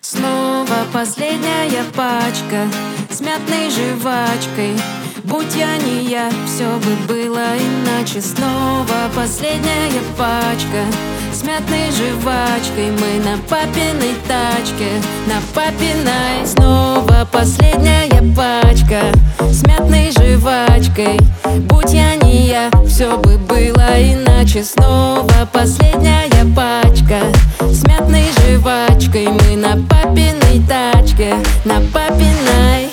Снова последняя пачка с мятной жвачкой. Будь я не я, все бы было иначе. Снова последняя пачка с мятной жвачкой. Мы на папиной тачке, на папиной. Снова последняя пачка с мятной жвачкой. Будь я не я, все бы было иначе. Снова последняя пачка с мятной жвачкой. Мы на папиной тачке, на папиной.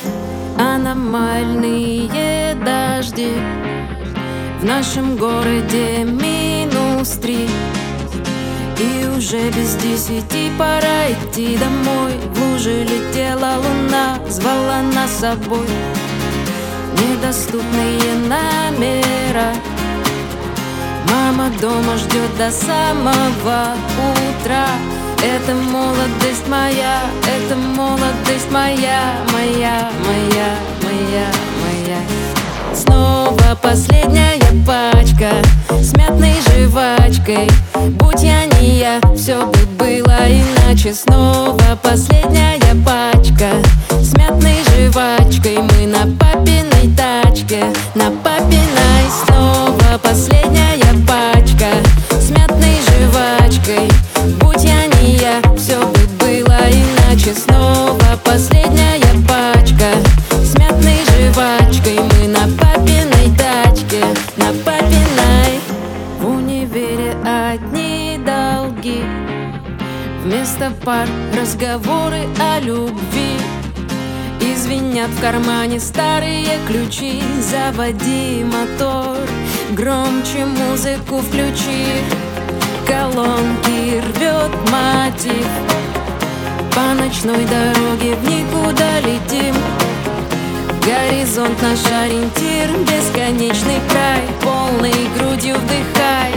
Аномальные дожди, в нашем городе -3. И уже без 10 пора идти домой. В луже летела луна, звала нас с собой. Недоступные номера. Мама дома ждет до самого утра. Это молодость моя, это молодость моя, моя, моя, моя, моя. Снова последняя пачка с мятной жвачкой. Будь я не я, все бы было иначе. Снова последняя пачка с мятной жвачкой. Мы на папиной тачке, на папиной. Снова последняя пачка с мятной жвачкой. Будь я не я, все бы было иначе. Снова последняя пачка с мятной жвачкой. Мы на папиной тачке, на папиной. В универе одни долги, вместо пар разговоры о любви. И звенят в кармане старые ключи. Заводи мотор, громче музыку включи. Колонки рвет мотив. По ночной дороге в никуда летим. Горизонт наш ориентир, бесконечный край. Полной грудью вдыхай.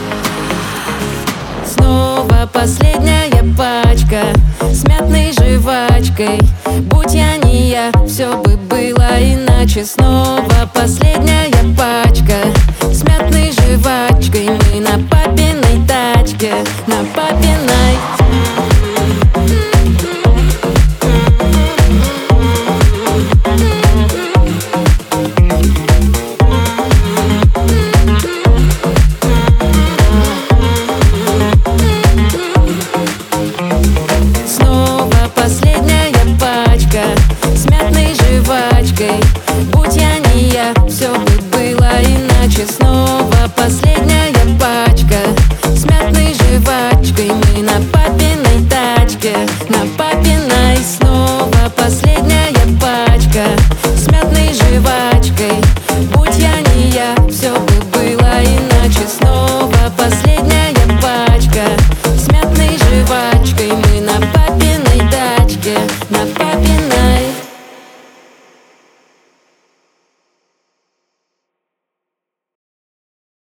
Снова последняя пачка с мятной жвачкой. Будь я не я, все бы было иначе. Снова последняя пачка с мятной жвачкой. Мы на папиной тачке, на папиной. Будь я не я, все бы было иначе. Снова последняя пачка с мятной жвачкой. Мы на папиной тачке, на папиной. Снова последняя